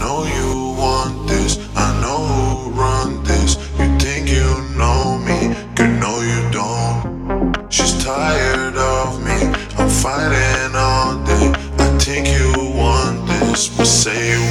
know you want this, I know who run this. You think you know me, girl, no you don't. She's tired of me, I'm fighting all day. I think you want this, but say you